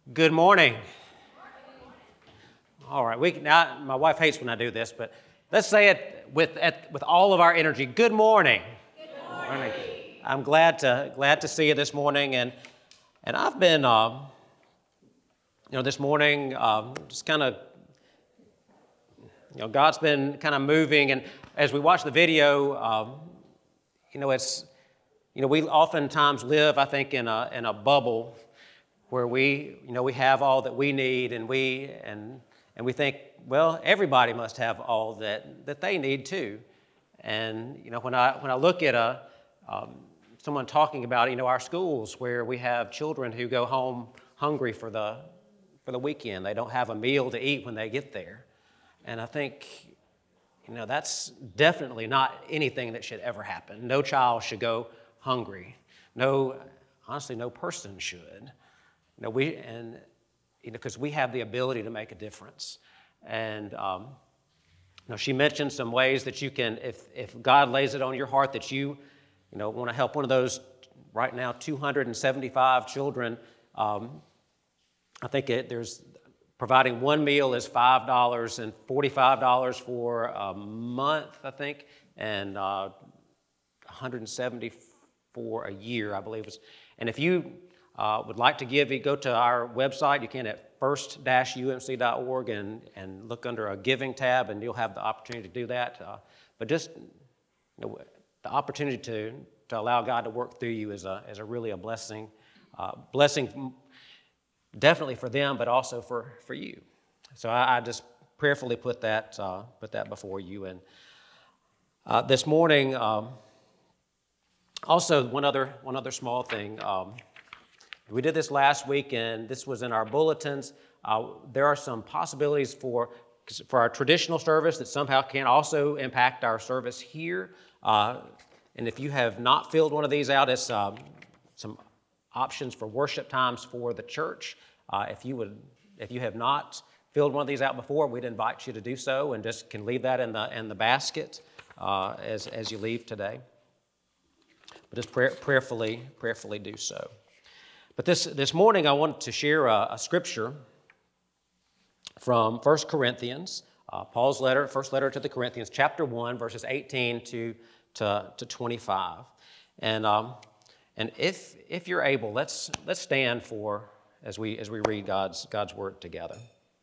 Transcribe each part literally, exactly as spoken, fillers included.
Good morning. All right, we now my wife hates when I do this, but let's say it with at, with all of our energy. Good morning. Good morning. I'm glad to glad to see you this morning, and and I've been, uh, you know, this morning um, just kind of, you know, God's been kind of moving, and as we watch the video, um, you know, it's, you know, we oftentimes live, I think, in a in a bubble where we, you know, we have all that we need, and we and and we think, well, everybody must have all that that they need too. And you know, when I when I look at a um, someone talking about, you know, our schools where we have children who go home hungry for the for the weekend, they don't have a meal to eat when they get there, and I think, you know, that's definitely not anything that should ever happen. No child should go hungry. No, honestly, no person should. You know, we and you know, because we have the ability to make a difference. And um, you know, she mentioned some ways that you can, if if God lays it on your heart that you, you know, want to help one of those right now two hundred seventy-five children. Um, I think it, there's providing one meal is five dollars and forty-five dollars for a month, I think, and uh, one hundred seventy-four a year, I believe. It's, and if you Uh, would like to give, you go to our website. You can at first dash U M C dot org and, and look under a giving tab, and you'll have the opportunity to do that. Uh, but just, you know, the opportunity to, to allow God to work through you is a, is a really a blessing. Uh, blessing definitely for them, but also for, for you. So I, I just prayerfully put that, uh, put that before you. And uh, this morning, um, also one other, one other small thing. Um, We did this last week, and this was in our bulletins. Uh, there are some possibilities for, for our traditional service that somehow can also impact our service here. Uh, and if you have not filled one of these out, it's um, some options for worship times for the church. Uh, if you would, if you have not filled one of these out before, we'd invite you to do so, and just can leave that in the in the basket uh, as as you leave today. But just prayer, prayerfully, prayerfully do so. But this, this morning I wanted to share a, a scripture from First Corinthians, uh, Paul's letter, first letter to the Corinthians, chapter one, verses eighteen to, to, to twenty-five. And um, and if if you're able, let's let's stand for as we as we read God's God's word together.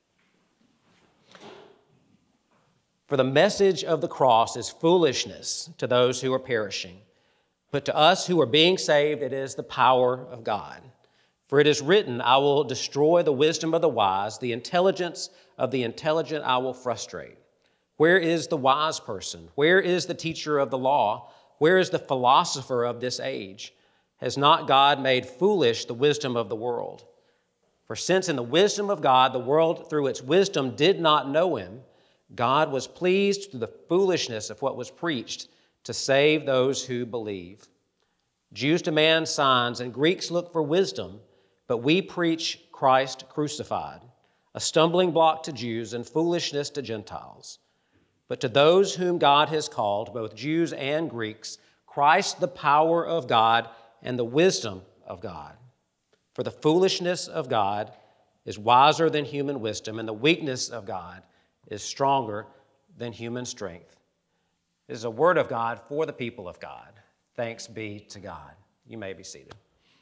For the message of the cross is foolishness to those who are perishing, but to us who are being saved, it is the power of God. For it is written, I will destroy the wisdom of the wise, the intelligence of the intelligent I will frustrate. Where is the wise person? Where is the teacher of the law? Where is the philosopher of this age? Has not God made foolish the wisdom of the world? For since in the wisdom of God, the world through its wisdom did not know him, God was pleased through the foolishness of what was preached to save those who believe. Jews demand signs and Greeks look for wisdom, but we preach Christ crucified, a stumbling block to Jews and foolishness to Gentiles. But to those whom God has called, both Jews and Greeks, Christ the power of God and the wisdom of God. For the foolishness of God is wiser than human wisdom, and the weakness of God is stronger than human strength. This is a word of God for the people of God. Thanks be to God. You may be seated.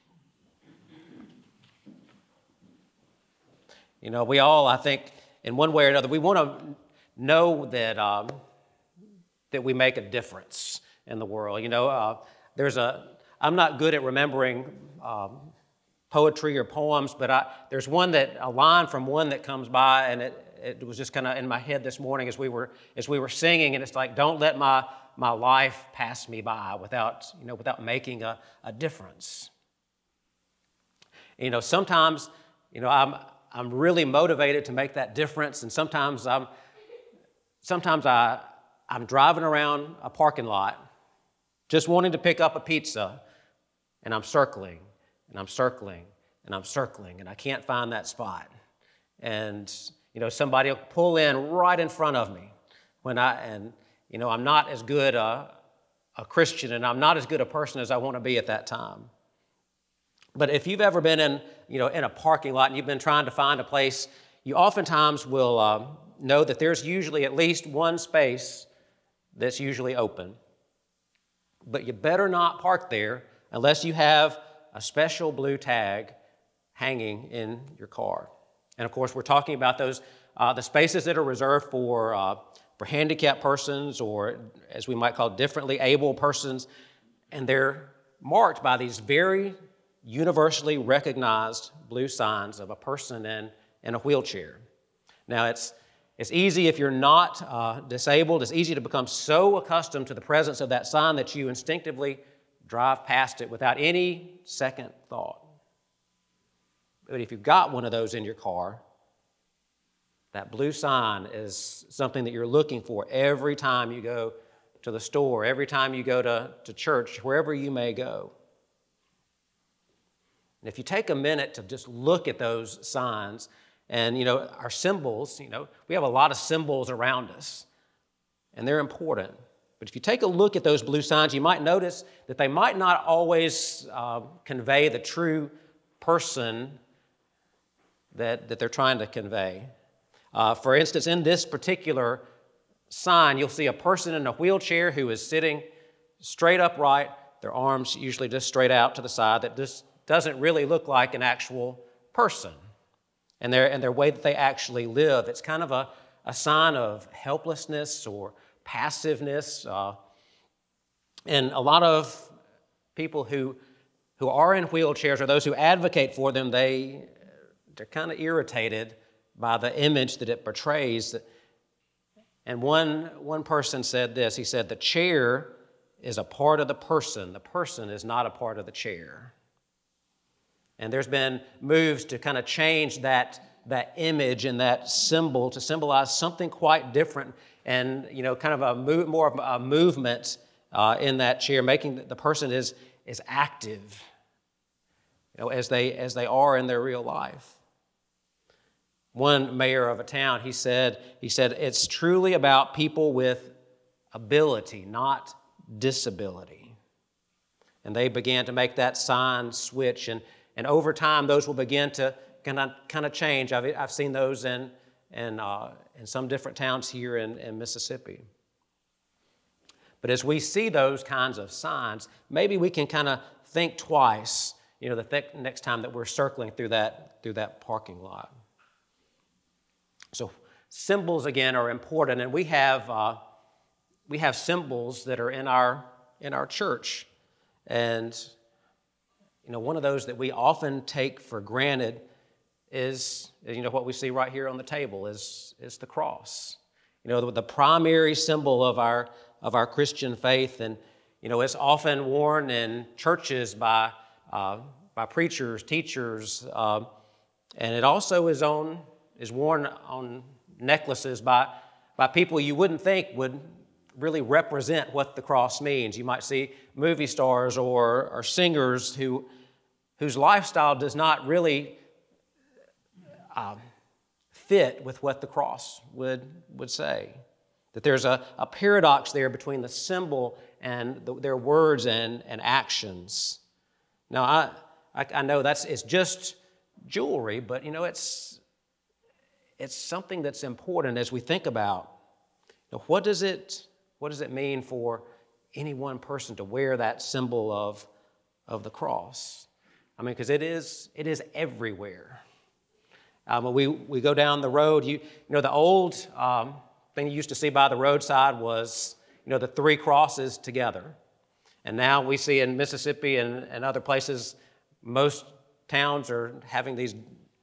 You know, we all, I think, in one way or another, we want to know that um, that we make a difference in the world. You know, uh, there's a, I'm not good at remembering um, poetry or poems, but I, there's one that, a line from one that comes by, and it, it was just kind of in my head this morning as we were as we were singing, and it's like, don't let my my life pass me by without, you know, without making a, a difference. You know, sometimes, you know, I'm I'm really motivated to make that difference, and sometimes I'm sometimes I I'm driving around a parking lot just wanting to pick up a pizza, and I'm circling and I'm circling and I'm circling, and I can't find that spot. And you know, somebody will pull in right in front of me when I and you know, I'm not as good a, a Christian, and I'm not as good a person as I want to be at that time. But if you've ever been in, you know, in a parking lot and you've been trying to find a place, you oftentimes will uh, know that there's usually at least one space that's usually open. But you better not park there unless you have a special blue tag hanging in your car. And of course, we're talking about those uh, the spaces that are reserved for uh, for handicapped persons, or as we might call differently able persons, and they're marked by these very universally recognized blue signs of a person in, in a wheelchair. Now, it's it's easy if you're not uh, disabled, it's easy to become so accustomed to the presence of that sign that you instinctively drive past it without any second thought. But if you've got one of those in your car, that blue sign is something that you're looking for every time you go to the store, every time you go to, to church, wherever you may go. And if you take a minute to just look at those signs, and, you know, our symbols, you know, we have a lot of symbols around us, and they're important. But if you take a look at those blue signs, you might notice that they might not always uh, convey the true person that, that they're trying to convey. Uh, for instance, in this particular sign, you'll see a person in a wheelchair who is sitting straight upright, their arms usually just straight out to the side. That just doesn't really look like an actual person. And their, and their way that they actually live, it's kind of a, a sign of helplessness or passiveness. Uh, and a lot of people who, who are in wheelchairs, or those who advocate for them, they, they're kind of irritated by the image that it portrays. And one, one person said this, he said, the chair is a part of the person. The person is not a part of the chair. And there's been moves to kind of change that, that image and that symbol to symbolize something quite different, and, you know, kind of a move, more of a movement uh, in that chair, making the person is, is active, you know, as they, as they are in their real life. One mayor of a town, he said, he said, it's truly about people with ability, not disability. And they began to make that sign switch, and And over time, those will begin to kind of, kind of change. I've, I've seen those in, in, uh, in some different towns here in, in Mississippi. But as we see those kinds of signs, maybe we can kind of think twice, you know, the th- next time that we're circling through that, through that parking lot. So symbols, again, are important, and we have, uh, we have symbols that are in our, in our church. And you know, one of those that we often take for granted is, you know, what we see right here on the table is, is the cross. You know, the, the primary symbol of our of our Christian faith, and you know, it's often worn in churches by uh, by preachers, teachers, uh, and it also is on is worn on necklaces by by people you wouldn't think would really represent what the cross means. You might see movie stars or, or singers who whose lifestyle does not really uh, fit with what the cross would, would say. That there's a, a paradox there between the symbol and the, their words and, and actions. Now, I, I, I know that's it's just jewelry, but you know, it's it's something that's important as we think about, you know, what does it what does it mean for any one person to wear that symbol of, of the cross? I mean, because it is it is everywhere. Um, when we, we go down the road, you, you know, the old um, thing you used to see by the roadside was, you know, the three crosses together. And now we see in Mississippi and, and other places, most towns are having these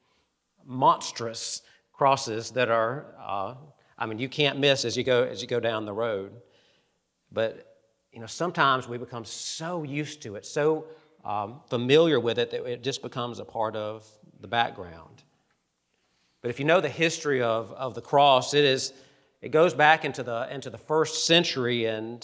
monstrous crosses that are, uh, I mean, you can't miss as you go as you go down the road. But, you know, sometimes we become so used to it, so um, familiar with it, that it just becomes a part of the background. But if you know the history of, of the cross, it is it goes back into the into the first century, and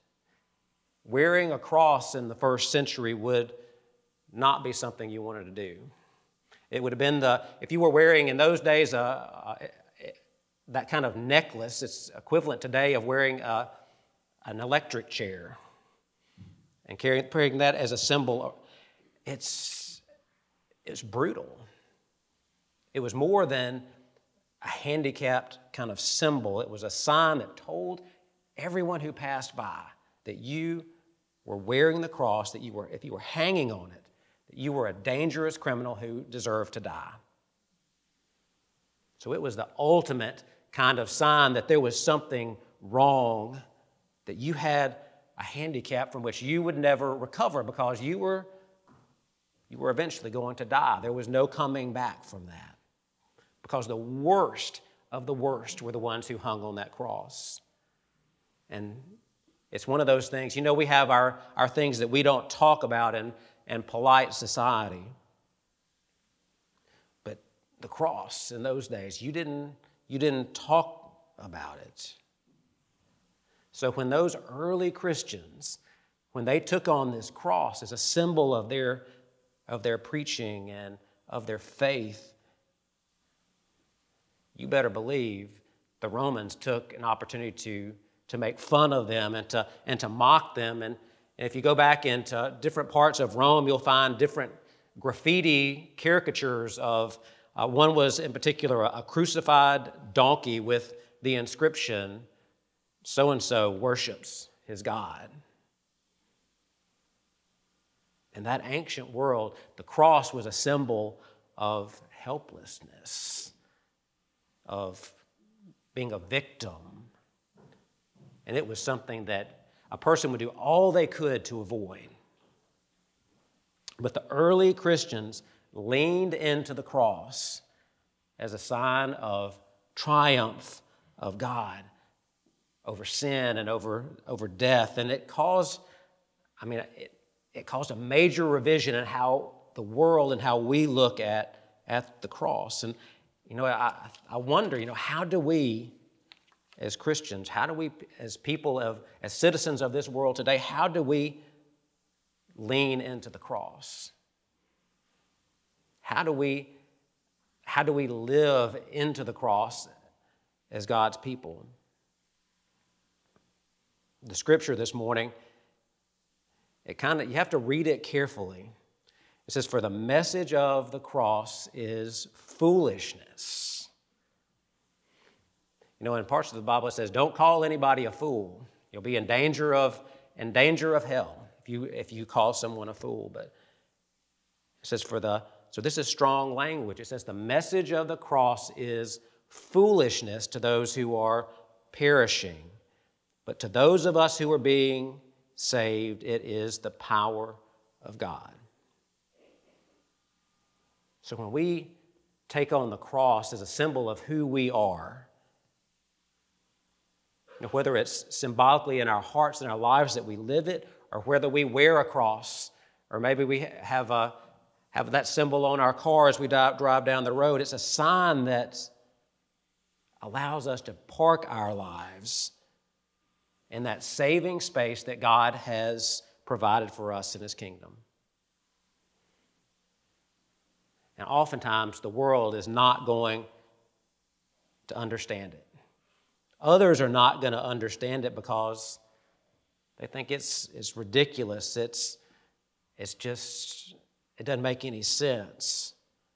wearing a cross in the first century would not be something you wanted to do. It would have been the if you were wearing in those days a, a, that kind of necklace. It's equivalent today of wearing a, an electric chair and carrying, carrying that as a symbol. It's it was brutal. It was more than a handicapped kind of symbol. It was a sign that told everyone who passed by that you were wearing the cross, that you were, if you were hanging on it, that you were a dangerous criminal who deserved to die. So it was the ultimate kind of sign that there was something wrong, that you had a handicap from which you would never recover because you were, you were eventually going to die. There was no coming back from that because the worst of the worst were the ones who hung on that cross. And it's one of those things, you know, we have our, our things that we don't talk about in, in polite society. But the cross in those days, you didn't, you didn't talk about it. So when those early Christians, when they took on this cross as a symbol of their, of their preaching and of their faith, you better believe the Romans took an opportunity to, to make fun of them and to, and to mock them. And, and if you go back into different parts of Rome, you'll find different graffiti caricatures of, uh, one was in particular a, a crucified donkey with the inscription, so-and-so worships his God. In that ancient world, the cross was a symbol of helplessness, of being a victim. And it was something that a person would do all they could to avoid. But the early Christians leaned into the cross as a sign of triumph of God over sin and over, over death. And it caused, I mean, it, it caused a major revision in how the world and how we look at, at the cross. And, you know, I, I wonder, you know, how do we, as Christians, how do we, as people, of, as citizens of this world today, how do we lean into the cross? How do we, how do we live into the cross as God's people? The scripture this morning, it kind of, you have to read it carefully. It says, for the message of the cross is foolishness. You know, in parts of the Bible it says, don't call anybody a fool. You'll be in danger of, in danger of hell if you, if you call someone a fool. But it says for the, so this is strong language. It says the message of the cross is foolishness to those who are perishing. But to those of us who are being saved, it is the power of God. So when we take on the cross as a symbol of who we are, you know, whether it's symbolically in our hearts and our lives that we live it, or whether we wear a cross, or maybe we have, a, have that symbol on our car as we drive down the road, it's a sign that allows us to park our lives in that saving space that God has provided for us in His kingdom. And oftentimes, the world is not going to understand it. Others are not going to understand it because they think it's, it's ridiculous. It's, it's just, it doesn't make any sense.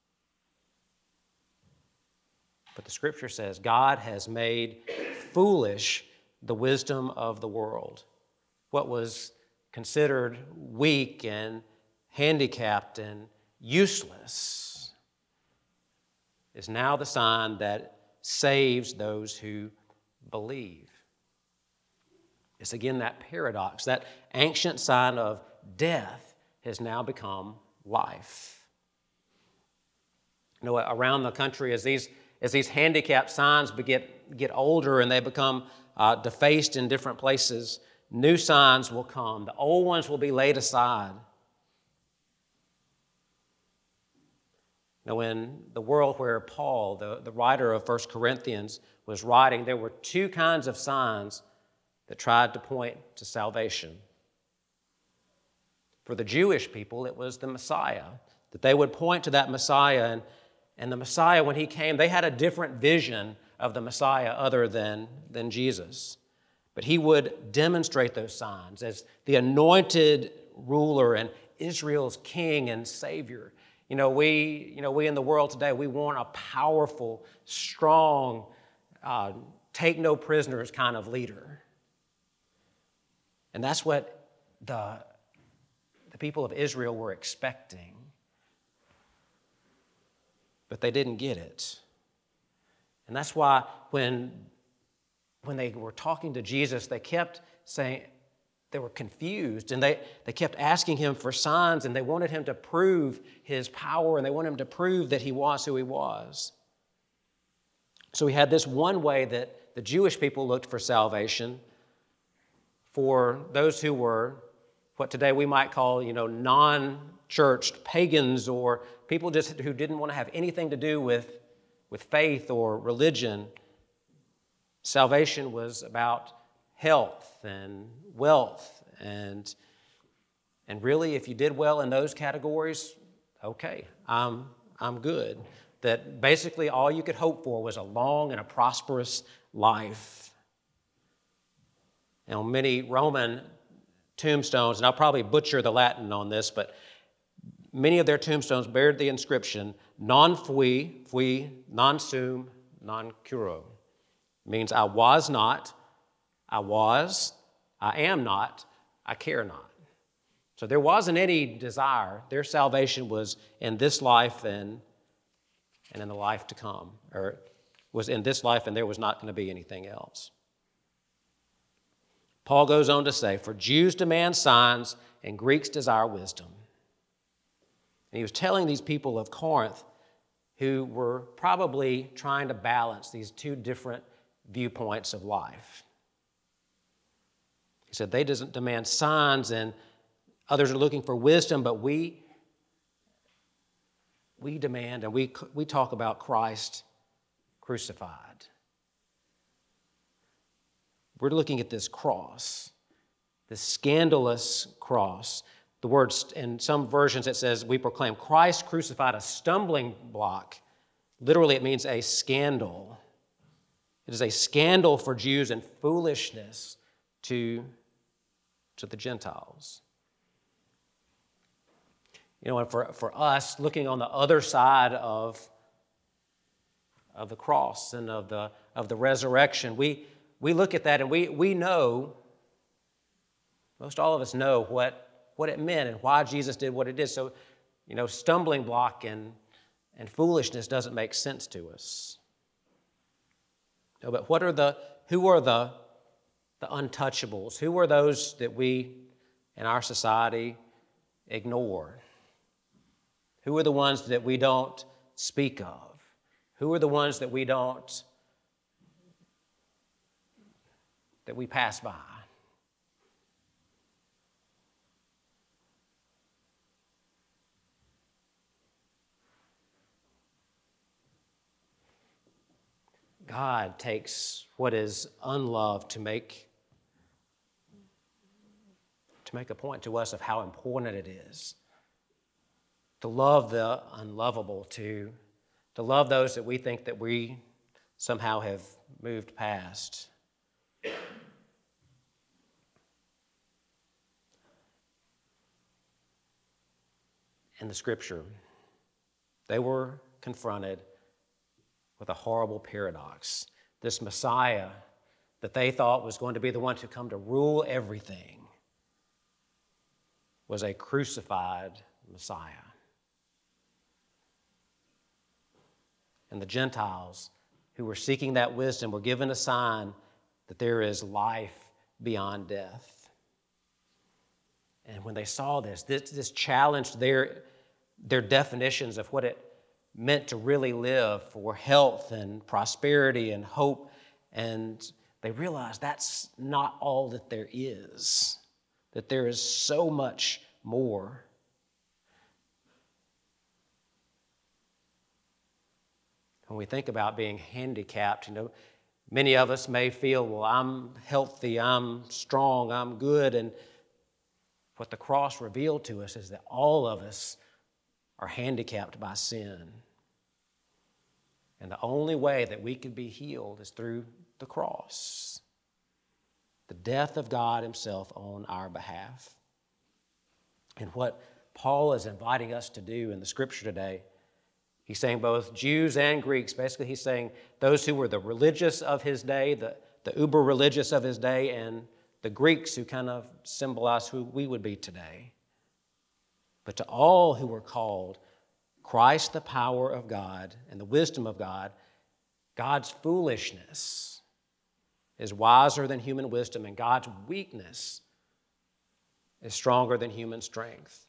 But the Scripture says God has made foolish the wisdom of the world. What was considered weak and handicapped and useless is now the sign that saves those who believe. It's again that paradox. That ancient sign of death has now become life. You know, around the country, as these as these handicapped signs get, get older and they become uh, defaced in different places, new signs will come. The old ones will be laid aside. Now, in the world where Paul, the, the writer of First Corinthians, was writing, there were two kinds of signs that tried to point to salvation. For the Jewish people, it was the Messiah, that they would point to that Messiah. And, and the Messiah, when he came, they had a different vision of the Messiah other than, than Jesus. But he would demonstrate those signs as the anointed ruler and Israel's king and savior. You You know, we, you know, we in the world today, we want a powerful, strong, uh, take no prisoners kind of leader. And that's what the, the people of Israel were expecting. But they didn't get it. And that's why when, when they were talking to Jesus, they kept saying, they were confused, and they, they kept asking him for signs, and they wanted him to prove his power, and they wanted him to prove that he was who he was. So we had this one way that the Jewish people looked for salvation. For those who were what today we might call, you know, non-churched pagans, or people just who didn't want to have anything to do with, with faith or religion, salvation was about health and wealth, and, and really, if you did well in those categories, okay, I'm, I'm good. That basically all you could hope for was a long and a prosperous life. And on many Roman tombstones, and I'll probably butcher the Latin on this, but many of their tombstones bear the inscription, non fui, fui, non sum, non curo. Means I was not, I was, I am not, I care not. So there wasn't any desire. Their salvation was in this life and, and in the life to come, or was in this life and there was not going to be anything else. Paul goes on to say, for Jews demand signs and Greeks desire wisdom. And he was telling these people of Corinth who were probably trying to balance these two different viewpoints of life. He said they doesn't demand signs and others are looking for wisdom, but we, we demand and we, we talk about Christ crucified. We're looking at this cross, this scandalous cross. The words in some versions it says we proclaim Christ crucified, a stumbling block. Literally it means a scandal. It is a scandal for Jews and foolishness to, to the Gentiles. You know, and for, for us, looking on the other side of, of the cross and of the, of the resurrection, we, we look at that and we, we know, most all of us know what, what it meant and why Jesus did what it did. So, you know, stumbling block and, and foolishness doesn't make sense to us. No, but what are the, who are the, the untouchables? Who are those that we in our society ignore? Who are the ones that we don't speak of? Who are the ones that we don't, that we pass by? God takes what is unloved to make, to make a point to us of how important it is to love the unlovable, to, to love those that we think that we somehow have moved past. In the Scripture, they were confronted with a horrible paradox. This Messiah that they thought was going to be the one to come to rule everything was a crucified Messiah. And the Gentiles who were seeking that wisdom were given a sign that there is life beyond death. And when they saw this, this, this challenged their, their definitions of what it meant to really live for health and prosperity and hope. And they realized that's not all that there is, that there is so much more. When we think about being handicapped, you know, many of us may feel, well, I'm healthy, I'm strong, I'm good. And what the cross revealed to us is that all of us are handicapped by sin. And the only way that we can be healed is through the cross, the death of God Himself on our behalf. And what, Paul is inviting us to do in the scripture today. He's saying both Jews and Greeks. Basically, he's saying those who were the religious of his day, the, the uber religious of his day, and the Greeks who kind of symbolize who we would be today. But to all who were called, Christ, the power of God and the wisdom of God, God's foolishness is wiser than human wisdom, and God's weakness is stronger than human strength.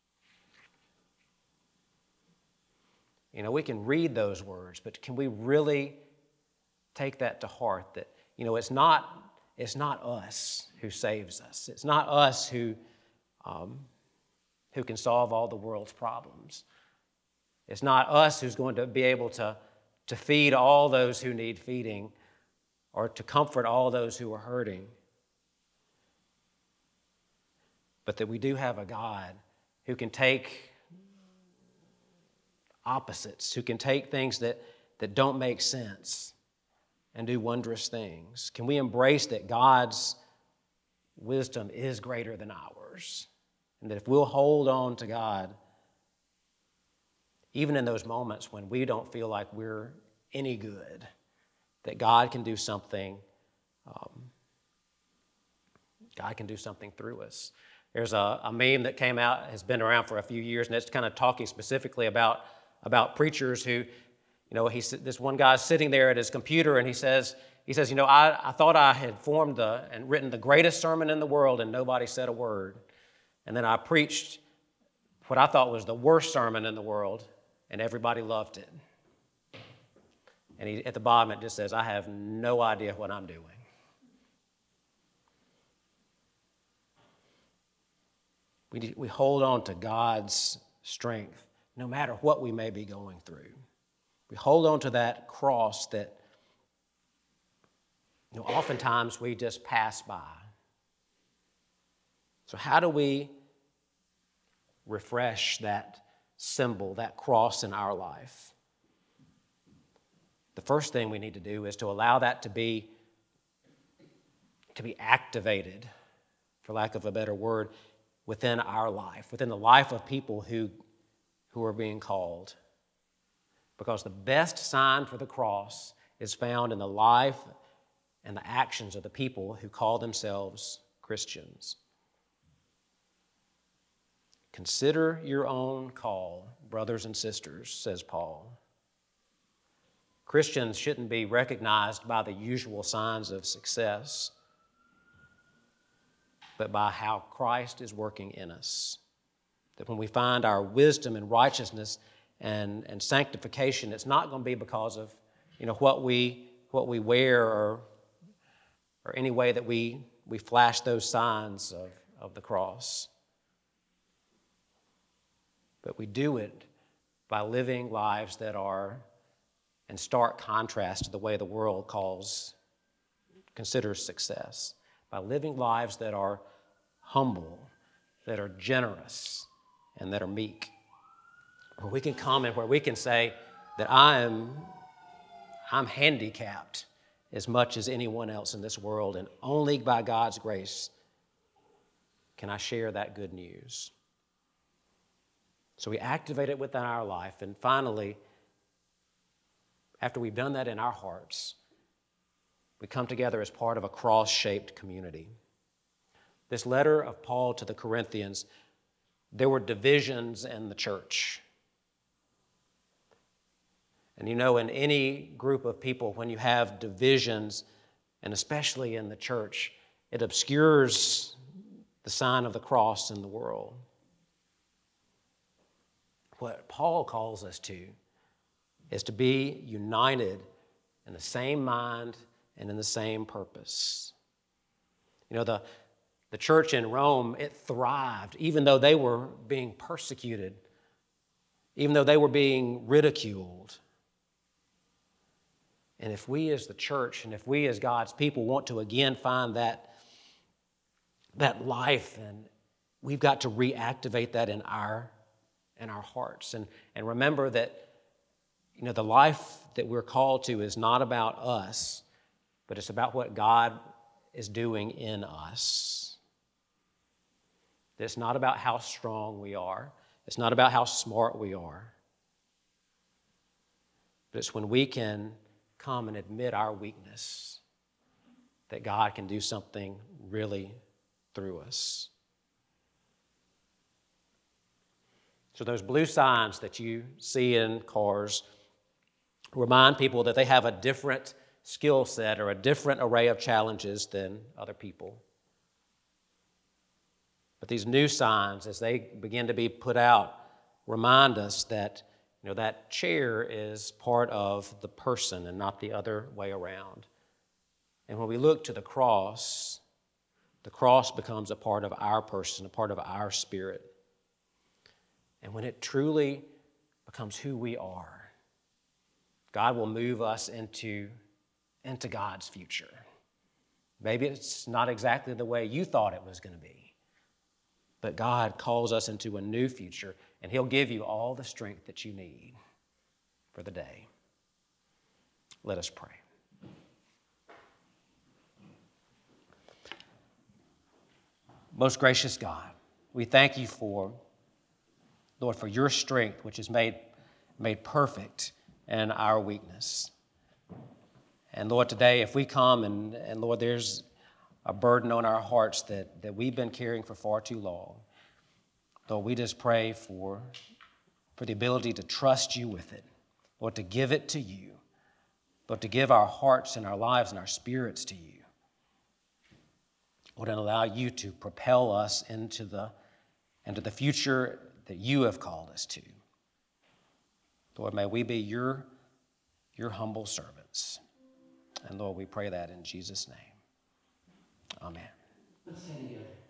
You know, we can read those words, but can we really take that to heart that, you know, it's not, it's not us who saves us. It's not us who, um, who can solve all the world's problems. It's not us who's going to be able to, to feed all those who need feeding or to comfort all those who are hurting. But that we do have a God who can take opposites, who can take things that, that don't make sense and do wondrous things. Can we embrace that God's wisdom is greater than ours? And that if we'll hold on to God, even in those moments when we don't feel like we're any good, that God can do something, um, God can do something through us. There's a, a meme that came out, has been around for a few years, and it's kind of talking specifically about, about preachers who, you know, he's, this one guy's sitting there at his computer, and he says, he says, you know, I, I thought I had formed the, and written the greatest sermon in the world, and nobody said a word. And then I preached what I thought was the worst sermon in the world, and everybody loved it. And he, at the bottom it just says, I have no idea what I'm doing. We, we hold on to God's strength no matter what we may be going through. We hold on to that cross that, you know, oftentimes we just pass by. So how do we refresh that symbol, that cross in our life? The first thing we need to do is to allow that to be, to be activated, for lack of a better word, within our life, within the life of people who, who are being called. Because the best sign for the cross is found in the life and the actions of the people who call themselves Christians. Consider your own call, brothers and sisters, says Paul. Christians shouldn't be recognized by the usual signs of success, but by how Christ is working in us. That when we find our wisdom and righteousness and, and sanctification, it's not going to be because of, you know, what we what we wear or or any way that we, we flash those signs of, of the cross. But we do it by living lives that are in stark contrast to the way the world calls, considers success. By living lives that are humble, that are generous, and that are meek. Where we can come and where we can say that I am I'm handicapped as much as anyone else in this world, and only by God's grace can I share that good news. So we activate it within our life, and finally, after we've done that in our hearts, we come together as part of a cross-shaped community. This letter of Paul to the Corinthians, there were divisions in the church. And you know, in any group of people, when you have divisions, and especially in the church, it obscures the sign of the cross in the world. What Paul calls us to is to be united in the same mind and in the same purpose. You know, the, the church in Rome, it thrived, even though they were being persecuted, even though they were being ridiculed. And if we as the church and if we as God's people want to again find that, that life, and we've got to reactivate that in our, in our hearts. And, and remember that, you know, the life that we're called to is not about us, but it's about what God is doing in us. That it's not about how strong we are. It's not about how smart we are. But it's when we can come and admit our weakness that God can do something really through us. So those blue signs that you see in cars remind people that they have a different skill set or a different array of challenges than other people. But these new signs, as they begin to be put out, remind us that, you know, that chair is part of the person and not the other way around. And when we look to the cross, the cross becomes a part of our person, a part of our spirit. And when it truly becomes who we are, God will move us into, into God's future. Maybe it's not exactly the way you thought it was going to be, but God calls us into a new future, and He'll give you all the strength that you need for the day. Let us pray. Most gracious God, we thank you for, Lord, for your strength, which is made, made perfect in our weakness. And Lord, today, if we come and, and Lord, there's a burden on our hearts that, that we've been carrying for far too long, Lord, we just pray for, for the ability to trust you with it, Lord, to give it to you, Lord, to give our hearts and our lives and our spirits to you. Lord, and allow you to propel us into the, into the future that you have called us to. Lord, may we be your, your humble servants. And Lord, we pray that in Jesus' name. Amen. Let's stand together.